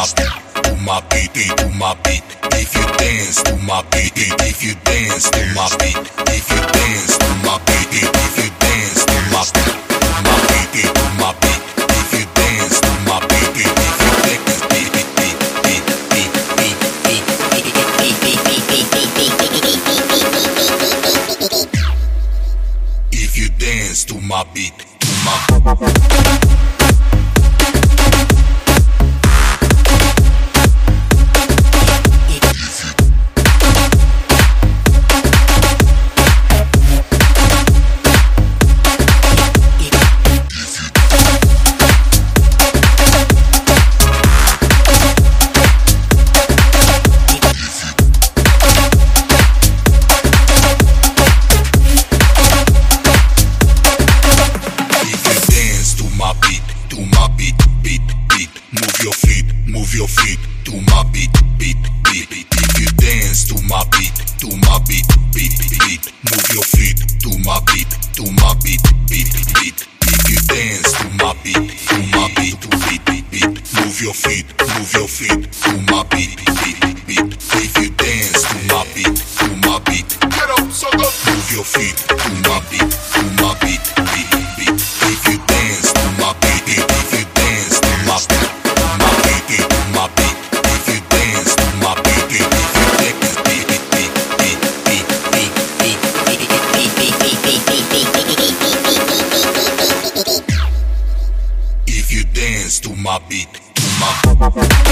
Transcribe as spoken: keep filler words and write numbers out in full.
my to my beat, to my beat. If you dance to my beat, if you dance to my beat, if you dance to my beat, if you dance to my beat, my beat, to my beat. If you dance to my beat, if you dance, beat, beat, beat, beat, beat, beat, beat. If you dance to my beat, to my your feet to my beat, beat, beat, beat. If you dance to my beat, to my beat, beat, beat. Move your feet to my beat, to my beat, beat, beat. If you dance to my beat, to my beat, to beat, beat, beat. Move your feet, move your feet to my beat, beat, beat. If you dance to my beat, to my beat, get up, so go. Move your feet to my beat, to my beat, beat, beat. If you dance to my beat, if you dance to my beat. My beat, if you dance to my beat, if you dance, beat, beat, beat, beat, beat, beat, beat, beat, beat. If you dance to my beat, to my